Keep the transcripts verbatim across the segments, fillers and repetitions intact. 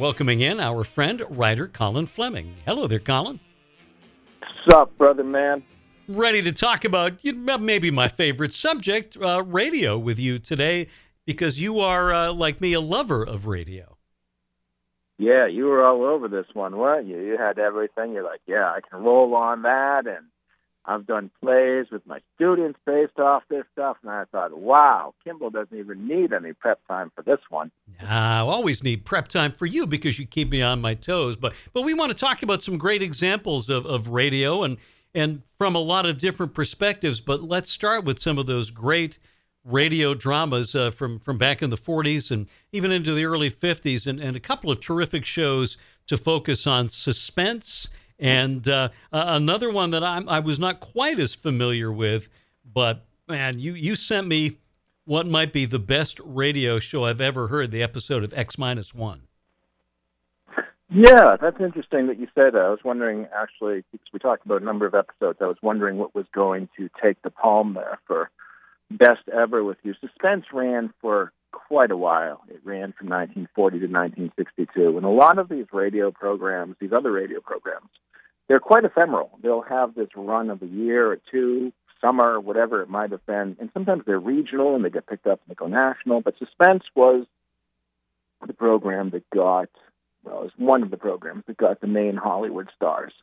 welcoming in our friend, writer Colin Fleming. Hello there, Colin. What's up, brother man? Ready to talk about you know, maybe my favorite subject, uh, radio, with you today, because you are, uh, like me, a lover of radio. Yeah, you were all over this one, weren't you? You had everything. You're like, yeah, I can roll on that, and I've done plays with my students based off this stuff, and I thought, wow, Kimball doesn't even need any prep time for this one. I always need prep time for you because you keep me on my toes, but but we want to talk about some great examples of, of radio and, and from a lot of different perspectives, but let's start with some of those great radio dramas uh, from, from back in the forties and even into the early fifties, and, and a couple of terrific shows to focus on suspense. And uh, uh, another one that I'm, I was not quite as familiar with, but man, you, you sent me what might be the best radio show I've ever heard, the episode of X minus one. Yeah, that's interesting that you said that. I was wondering, actually, because we talked about a number of episodes, I was wondering what was going to take the palm there for best ever with you. Suspense ran for quite a while. It ran from nineteen forty to nineteen sixty-two. And a lot of these radio programs, these other radio programs, they're quite ephemeral. They'll have this run of a year or two, summer, whatever it might have been. And sometimes they're regional and they get picked up and they go national. But Suspense was the program that got, well, it was one of the programs that got the main Hollywood stars.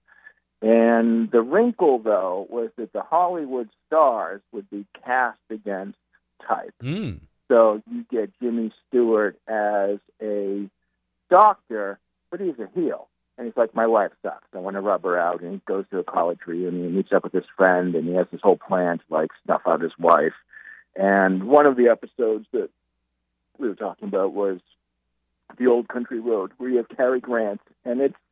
And the wrinkle, though, was that the Hollywood stars would be cast against type. Mm. So you get Jimmy Stewart as a doctor, but he's a heel. And he's like, my wife sucks. I want to rub her out. And he goes to a college reunion and meets up with his friend, and he has this whole plan to, like, snuff out his wife. And one of the episodes that we were talking about was The Old Country Road, where you have Cary Grant. And it's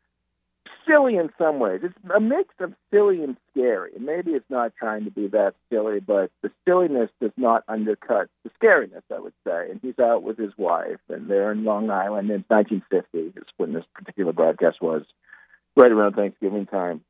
silly in some ways. It's a mix of silly and scary. And maybe it's not trying to be that silly, but the silliness does not undercut the scariness, I would say. And he's out with his wife, and they're in Long Island. It's nineteen fifty is when this particular broadcast was, right around Thanksgiving time.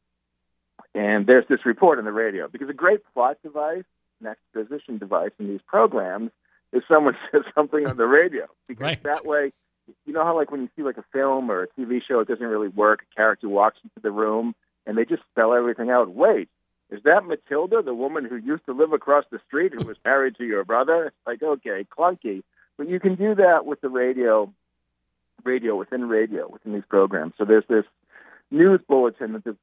And there's this report on the radio, because a great plot device, an exposition device in these programs, is someone says something on the radio. Because right. that way, you know how, like, when you see, like, a film or a T V show, it doesn't really work. A character walks into the room, and they just spell everything out. Wait, is that Matilda, the woman who used to live across the street who was married to your brother? It's like, okay, clunky. But you can do that with the radio, radio within radio, within these programs. So there's this news bulletin that this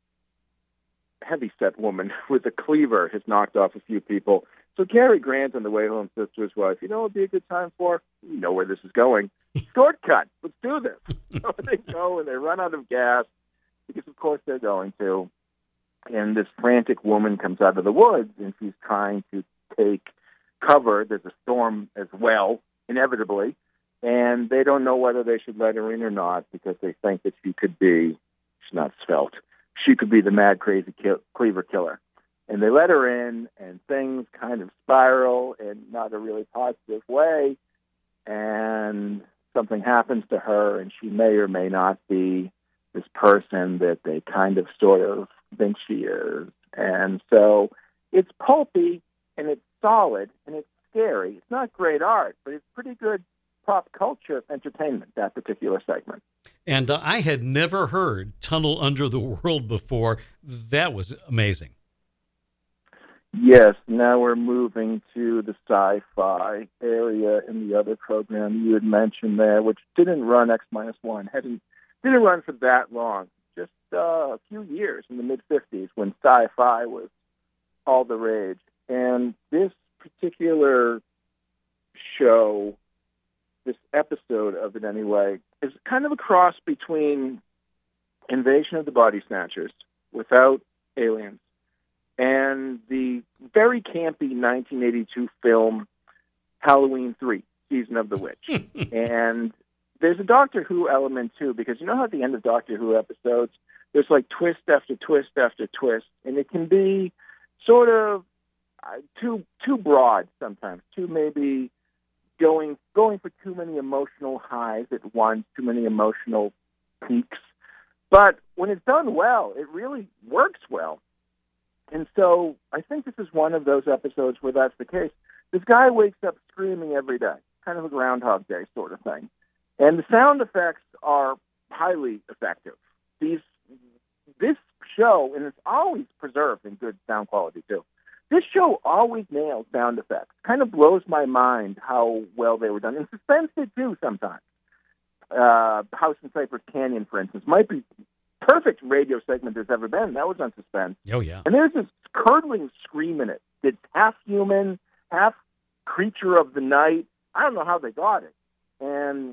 heavy-set woman with a cleaver has knocked off a few people. So Cary Grant on the way home says to his wife, you know what would be a good time for? You know where this is going. Shortcut. Let's do this. So they go and they run out of gas because, of course, they're going to. And this frantic woman comes out of the woods, and she's trying to take cover. There's a storm as well, inevitably. And they don't know whether they should let her in or not because they think that she could be, she's not svelte, she could be the mad, crazy kill, cleaver killer. And they let her in, and things kind of spiral in not a really positive way. And something happens to her, and she may or may not be this person that they kind of sort of think she is. And so it's pulpy, and it's solid, and it's scary. It's not great art, but it's pretty good pop culture entertainment, that particular segment. And uh, I had never heard Tunnel Under the World before. That was amazing. Yes, now we're moving to the sci-fi area in the other program you had mentioned there, which didn't run X minus one, hadn't didn't run for that long, just uh, a few years in the mid-fifties when sci-fi was all the rage. And this particular show, this episode of it anyway, is kind of a cross between Invasion of the Body Snatchers without aliens and the very campy nineteen eighty-two film Halloween three, Season of the Witch. And there's a Doctor Who element, too, because you know how at the end of Doctor Who episodes, there's like twist after twist after twist, and it can be sort of uh, too too broad sometimes, too maybe going going for too many emotional highs at once, too many emotional peaks. But when it's done well, it really works well. And so I think this is one of those episodes where that's the case. This guy wakes up screaming every day, kind of a Groundhog Day sort of thing. And the sound effects are highly effective. These, this show, and it's always preserved in good sound quality too. This show always nails sound effects. Kind of blows my mind how well they were done. And suspense did too sometimes. Uh, House in Cypress Canyon, for instance, might be perfect radio segment there's ever been. That was on Suspense. Oh, yeah. And there's this curdling scream in it. It's half human, half creature of the night. I don't know how they got it. And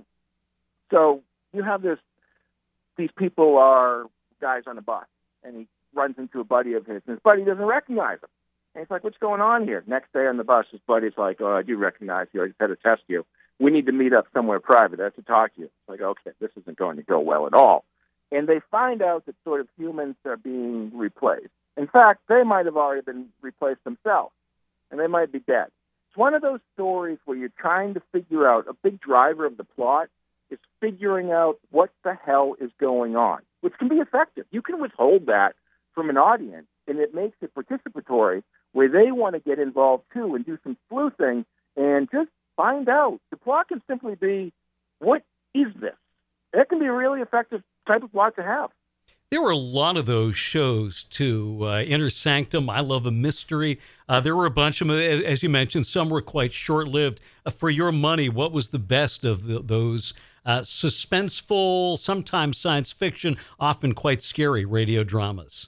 so you have this, these people are guys on a bus, and he runs into a buddy of his, and his buddy doesn't recognize him. And he's like, what's going on here? Next day on the bus, his buddy's like, oh, I do recognize you. I just had to test you. We need to meet up somewhere private. I have to talk to you. It's like, okay, this isn't going to go well at all. And they find out that sort of humans are being replaced. In fact, they might have already been replaced themselves, and they might be dead. It's one of those stories where you're trying to figure out, a big driver of the plot is figuring out what the hell is going on, which can be effective. You can withhold that from an audience, and it makes it participatory, where they want to get involved too and do some sleuthing and just find out. The plot can simply be, what is this? That can be a really effective type of plot to have. There were a lot of those shows, too. Uh, Inner Sanctum, I Love a Mystery. Uh, there were a bunch of them, as you mentioned. Some were quite short-lived. Uh, for your money, what was the best of the, those uh, suspenseful, sometimes science fiction, often quite scary radio dramas?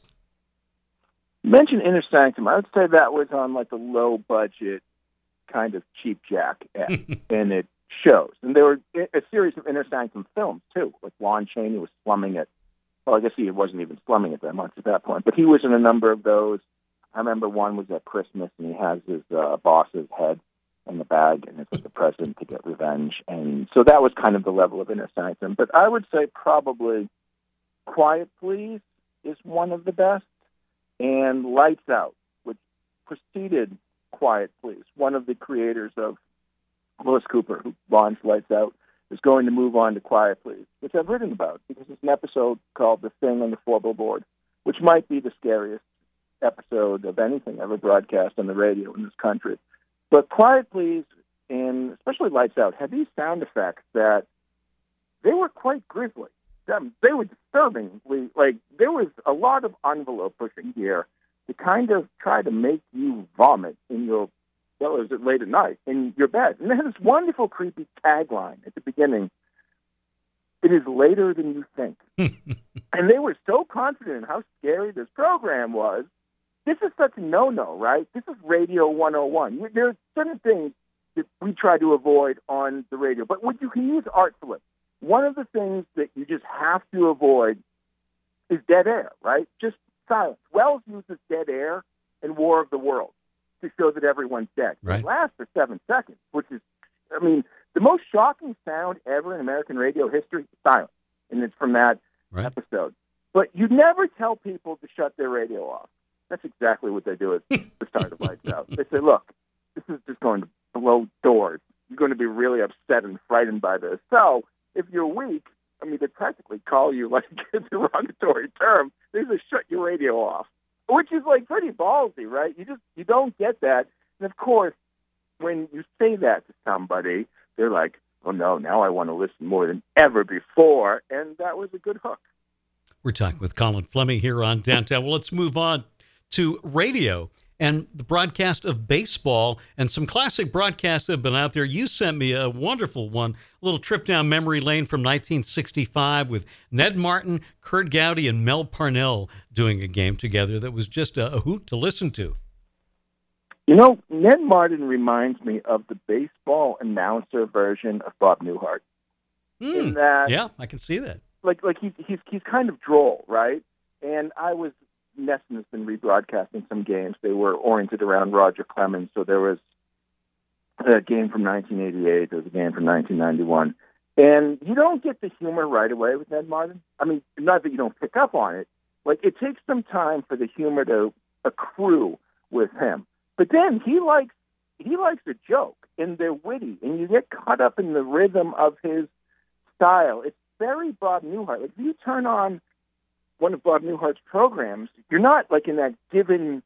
You mentioned Inner Sanctum. I would say that was on like the low-budget kind of cheap jack end, and it shows. And there were a series of Inner Sanctum films, too. Like Lon Chaney was slumming it. Well, I guess he wasn't even slumming it that much at that point, but he was in a number of those. I remember one was at Christmas, and he has his uh, boss's head in the bag, and it's like the president to get revenge. And so that was kind of the level of Inner Sanctum. But I would say probably Quiet Please is one of the best, and Lights Out, which preceded Quiet Please. One of the creators of Willis Cooper, who launched Lights Out, is going to move on to Quiet Please, which I've written about because it's an episode called The Thing on the Four Billboard, which might be the scariest episode of anything ever broadcast on the radio in this country. But Quiet Please, and especially Lights Out, had these sound effects that they were quite grisly. Um, they were disturbingly, like, there was a lot of envelope pushing here to kind of try to make you vomit in your, well, is it late at night, in your bed. And they had this wonderful, creepy tagline at the beginning. It is later than you think. And they were so confident in how scary this program was. This is such a no-no, right? This is Radio one oh one. There are certain things that we try to avoid on the radio, but what you can use artfully. One of the things that you just have to avoid is dead air, right? Just silence. Wells uses dead air in War of the Worlds to show that everyone's dead. Right. It lasts for seven seconds, which is, I mean, the most shocking sound ever in American radio history is silence, and it's from that right. episode. But you never tell people to shut their radio off. That's exactly what they do at the start of Lights Out. They say, look, this is just going to blow doors. You're going to be really upset and frightened by this. So if you're weak, I mean, they practically call you like a derogatory term. They say, shut your radio off, which is like pretty ballsy, right? You just, you don't get that. And of course, when you say that to somebody, they're like, oh no, now I want to listen more than ever before. And that was a good hook. We're talking with Colin Fleming here on Downtown. Well, let's move on to radio and the broadcast of baseball and some classic broadcasts that have been out there. You sent me a wonderful one, a little trip down memory lane from nineteen sixty-five with Ned Martin, Curt Gowdy, and Mel Parnell doing a game together that was just a, a hoot to listen to. You know, Ned Martin reminds me of the baseball announcer version of Bob Newhart. Mm, in that, yeah, I can see that. Like, like he's he's he's kind of droll, right? And I was Nesson has been rebroadcasting some games. They were oriented around Roger Clemens, so there was a game from nineteen eighty-eight. There was a game from nineteen ninety-one, and you don't get the humor right away with Ned Martin. I mean, not that you don't pick up on it. Like, it takes some time for the humor to accrue with him. But then he likes he likes a joke, and they're witty, and you get caught up in the rhythm of his style. It's very Bob Newhart. Like, if you turn on one of Bob Newhart's programs, you're not like in that given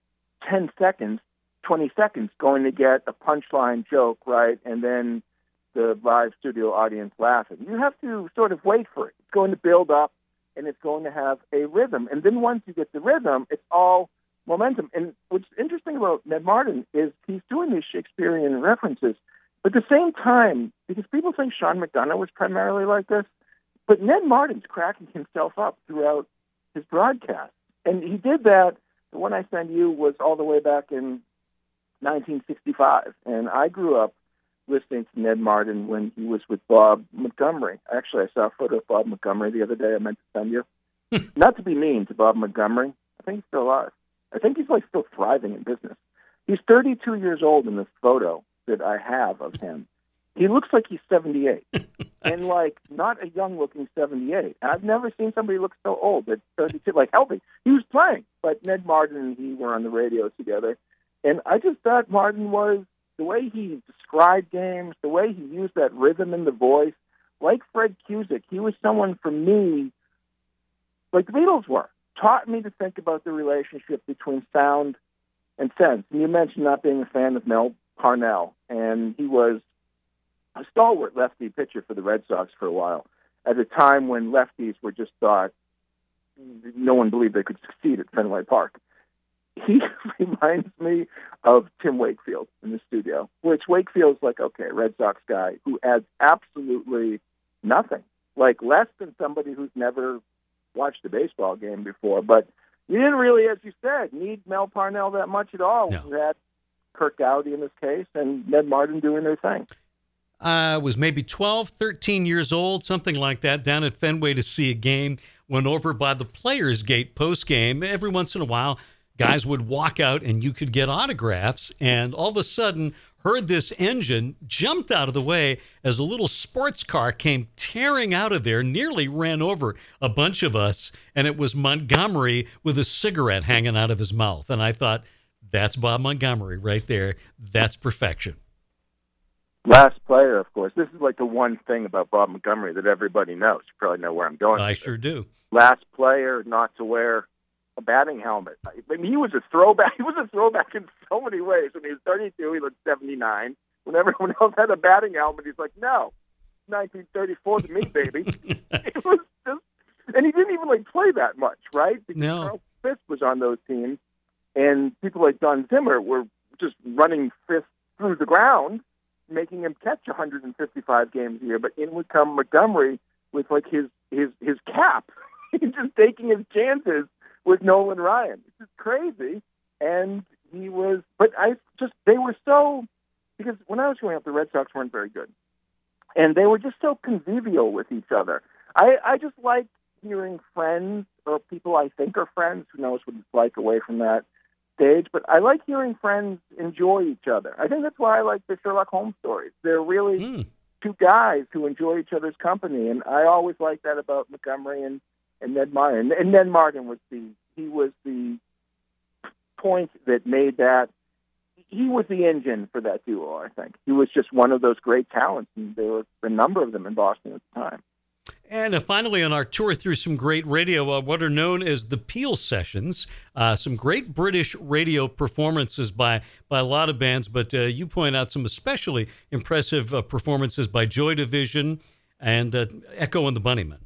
ten seconds, twenty seconds going to get a punchline joke, right? And then the live studio audience laughing. You have to sort of wait for it. It's going to build up, and it's going to have a rhythm. And then once you get the rhythm, it's all momentum. And what's interesting about Ned Martin is he's doing these Shakespearean references, but at the same time, because people think Sean McDonough was primarily like this, but Ned Martin's cracking himself up throughout his broadcast. And he did that. The one I sent you was all the way back in nineteen sixty-five. And I grew up listening to Ned Martin when he was with Bob Montgomery. Actually, I saw a photo of Bob Montgomery the other day I meant to send you. Not to be mean to Bob Montgomery. I think he's still alive. I think he's like still thriving in business. He's thirty-two years old in this photo that I have of him. He looks like he's seventy-eight. And like not a young looking seventy-eight. And I've never seen somebody look so old at thirty-two, like healthy. He was playing, but Ned Martin and he were on the radio together. And I just thought Martin was, the way he described games, the way he used that rhythm in the voice, like Fred Cusick, he was someone for me, like the Beatles were, taught me to think about the relationship between sound and sense. And you mentioned not being a fan of Mel Parnell, and he was a stalwart lefty pitcher for the Red Sox for a while, at a time when lefties were just thought, no one believed they could succeed at Fenway Park. He reminds me of Tim Wakefield in the studio, which Wakefield's like, okay, Red Sox guy who adds absolutely nothing, like less than somebody who's never watched a baseball game before. But you didn't really, as you said, need Mel Parnell that much at all. No. You had Kirk Gowdy in this case and Ned Martin doing their thing. I was maybe twelve, thirteen years old, something like that, down at Fenway to see a game. Went over by the Players Gate post-game. Every once in a while, guys would walk out and you could get autographs, and all of a sudden heard this engine, jumped out of the way as a little sports car came tearing out of there, nearly ran over a bunch of us, and it was Montgomery with a cigarette hanging out of his mouth. And I thought, that's Bob Montgomery right there. That's perfection. Last player, of course. This is like the one thing about Bob Montgomery that everybody knows. You probably know where I'm going. I sure do. Last player not to wear a batting helmet. I mean, he was a throwback. He was a throwback in so many ways. When he was thirty-two, he looked seventy-nine. When everyone else had a batting helmet, he's like, no, nineteen thirty-four to me, baby. It was just, and he didn't even like play that much, right? Because No. Carl Fisk was on those teams, and people like Don Zimmer were just running Fisk through the ground, making him catch one hundred fifty-five games a year. But in would come Montgomery with like his his his cap. He's just taking his chances with Nolan Ryan. It's just crazy. And he was, but I just, they were so, because when I was growing up, the Red Sox weren't very good. And they were just so convivial with each other. I, I just like hearing friends or people I think are friends, who knows what it's like away from that stage, but I like hearing friends enjoy each other. I think that's why I like the Sherlock Holmes stories. They're really mm. two guys who enjoy each other's company. And I always like that about Montgomery and And Ned Martin, and Ned Martin was the he was the point that made that. He was the engine for that duo. I think he was just one of those great talents, and there were a number of them in Boston at the time. And uh, finally, on our tour through some great radio, uh, what are known as the Peel Sessions, uh, some great British radio performances by by a lot of bands, but uh, you point out some especially impressive uh, performances by Joy Division and uh, Echo and the Bunnymen.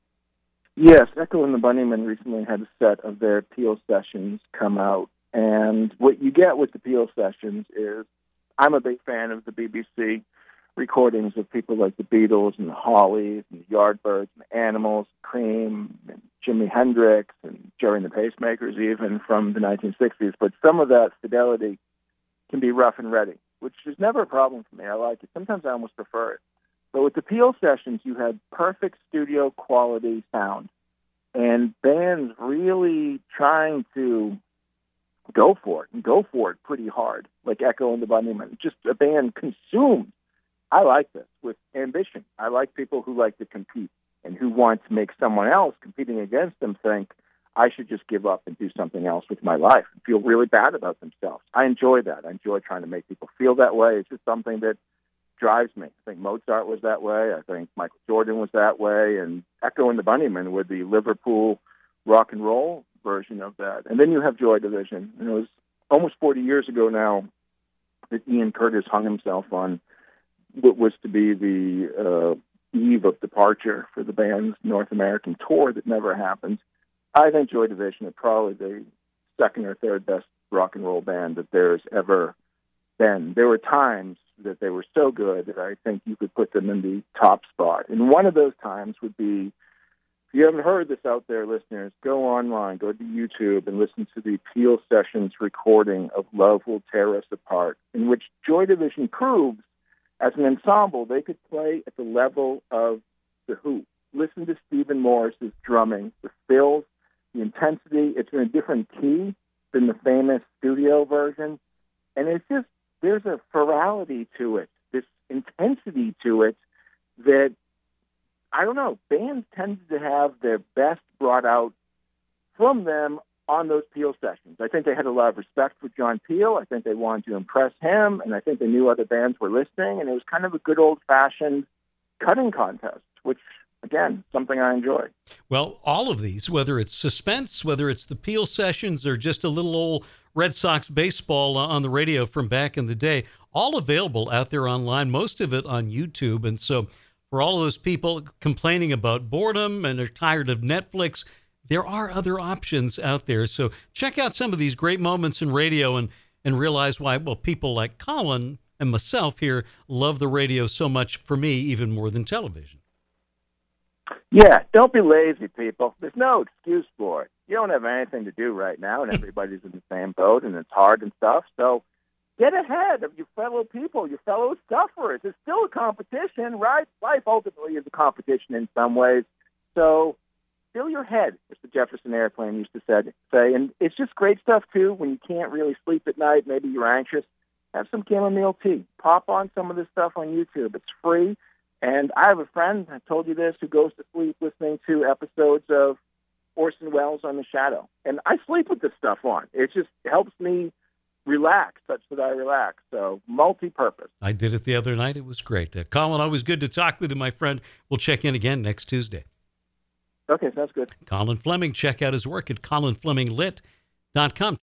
Yes, Echo and the Bunnymen recently had a set of their Peel Sessions come out, and what you get with the Peel Sessions is, I'm a big fan of the B B C recordings of people like the Beatles and the Hollies and the Yardbirds and the Animals, Cream, and Jimi Hendrix and Jerry and the Pacemakers, even from the nineteen sixties. But some of that fidelity can be rough and ready, which is never a problem for me. I like it. Sometimes I almost prefer it. But with the Peel Sessions, you had perfect studio quality sound, and bands really trying to go for it, and go for it pretty hard, like Echo and the Bunnymen. Just a band consumed. I like this, with ambition. I like people who like to compete and who want to make someone else competing against them think, I should just give up and do something else with my life and feel really bad about themselves. I enjoy that. I enjoy trying to make people feel that way. It's just something that drives me. I think Mozart was that way. I think Michael Jordan was that way. And Echo and the Bunnymen were the Liverpool rock and roll version of that. And then you have Joy Division. And it was almost forty years ago now that Ian Curtis hung himself on what was to be the uh, eve of departure for the band's North American tour that never happened. I think Joy Division are probably the second or third best rock and roll band that there's ever been. There were times that they were so good that I think you could put them in the top spot. And one of those times would be, if you haven't heard this out there, listeners, go online, go to YouTube, and listen to the Peel Sessions recording of Love Will Tear Us Apart, in which Joy Division proves, as an ensemble, they could play at the level of The Who. Listen to Stephen Morris's drumming, the fills, the intensity. It's in a different key than the famous studio version. And it's just, there's a virality to it, this intensity to it that, I don't know, bands tend to have their best brought out from them on those Peel sessions. I think they had a lot of respect for John Peel. I think they wanted to impress him, and I think they knew other bands were listening, and it was kind of a good old-fashioned cutting contest, which, again, something I enjoy. Well, all of these, whether it's Suspense, whether it's the Peel sessions, or just a little old Red Sox baseball on the radio from back in the day, all available out there online, most of it on YouTube. And so for all of those people complaining about boredom and are tired of Netflix, there are other options out there. So check out some of these great moments in radio and, and realize why, well, people like Colin and myself here love the radio so much, for me, even more than television. Yeah, don't be lazy, people. There's no excuse for it. You don't have anything to do right now, and everybody's in the same boat, and it's hard and stuff. So get ahead of your fellow people, your fellow sufferers. It's still a competition, right? Life ultimately is a competition in some ways. So fill your head, as the Jefferson Airplane used to say. And it's just great stuff, too, when you can't really sleep at night. Maybe you're anxious. Have some chamomile tea. Pop on some of this stuff on YouTube. It's free. And I have a friend, I told you this, who goes to sleep listening to episodes of Orson Welles on The Shadow. And I sleep with this stuff on. It just helps me relax, such that I relax. So multi-purpose. I did it the other night. It was great. Uh, Colin, always good to talk with you, my friend. We'll check in again next Tuesday. Okay, sounds good. Colin Fleming. Check out his work at colin fleming lit dot com.